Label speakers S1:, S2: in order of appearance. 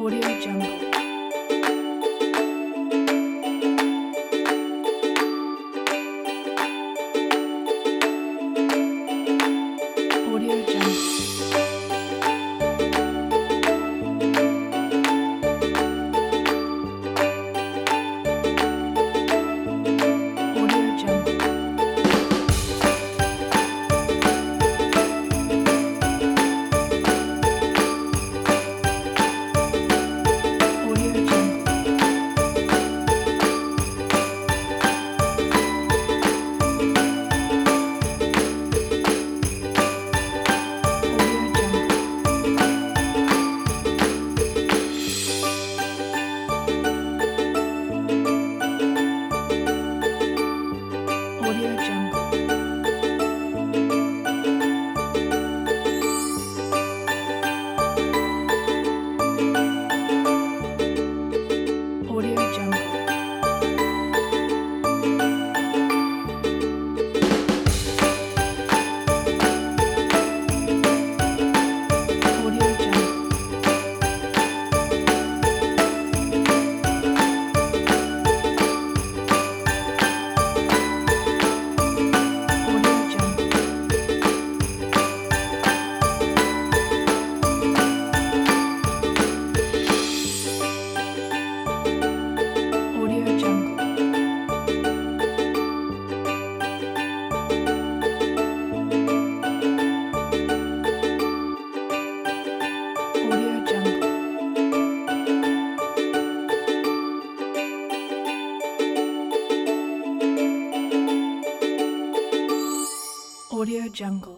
S1: Audio Jungle. Audio Jungle. Audio Jungle. Audio Jungle. Audio Jungle. Audio Jungle. Audio Jungle. Audio Jungle. Audio Jungle. Audio Jungle. Audio Jungle. Audio Jungle.